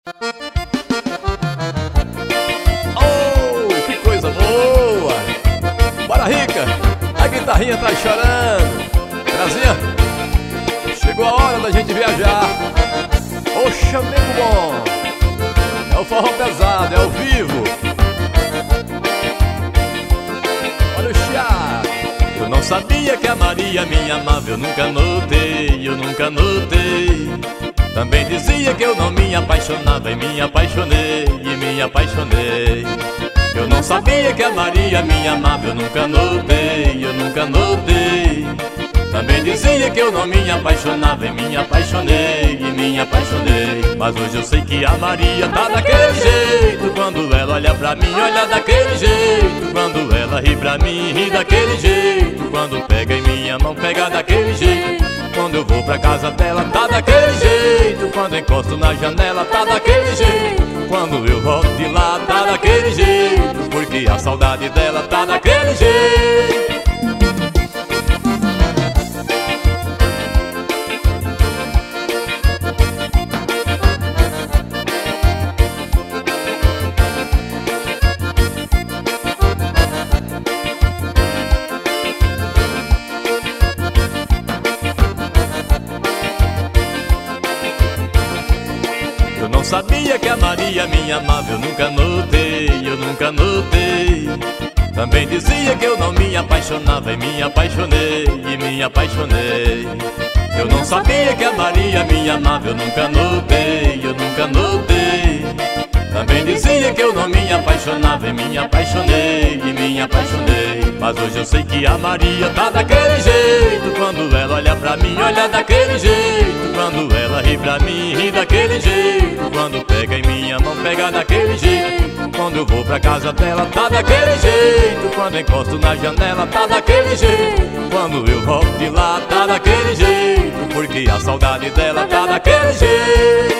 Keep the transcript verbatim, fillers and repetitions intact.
Oh, que coisa boa! Bora, Rica! A guitarrinha tá chorando. Brasinha, chegou a hora da gente viajar. Oxa, nego bom! É o forró pesado, é ao vivo. Olha o chiado. Eu não sabia que a Maria me amava, eu nunca notei, eu nunca notei. Também dizia que eu não me apaixonava e me apaixonei, e me apaixonei. Eu não sabia que a Maria me amava, eu nunca notei, eu nunca notei. Também dizia que eu não me apaixonava e me apaixonei, e me apaixonei. Mas hoje eu sei que a Maria tá daquele jeito. Quando ela olha pra mim, olha daquele jeito. Quando ela ri pra mim, ri daquele jeito. Quando pega em minha mão, pega daquele jeito. Quando eu vou pra casa dela, tá daquele jeito. Quando encosto na janela, tá daquele jeito. Quando eu volto de lá, tá daquele jeito. Porque a saudade dela tá daquele jeito. Eu não sabia que a Maria me amava, eu nunca notei, eu nunca notei. Também dizia que eu não me apaixonava e me apaixonei, e me apaixonei. Eu não sabia que a Maria me amava, eu nunca notei, eu nunca notei. Também dizia que eu não me apaixonava e me apaixonei, e me apaixonei. Mas hoje eu sei que a Maria tá daquele jeito. Quando ela olha pra mim, olha daquele jeito. Quando ela ri pra mim, ri daquele jeito. Quando pega em minha mão, pega daquele jeito. Quando eu vou pra casa dela, tá daquele jeito. Quando encosto na janela, tá daquele jeito. Quando eu volto de lá, tá daquele jeito. Porque a saudade dela tá daquele jeito.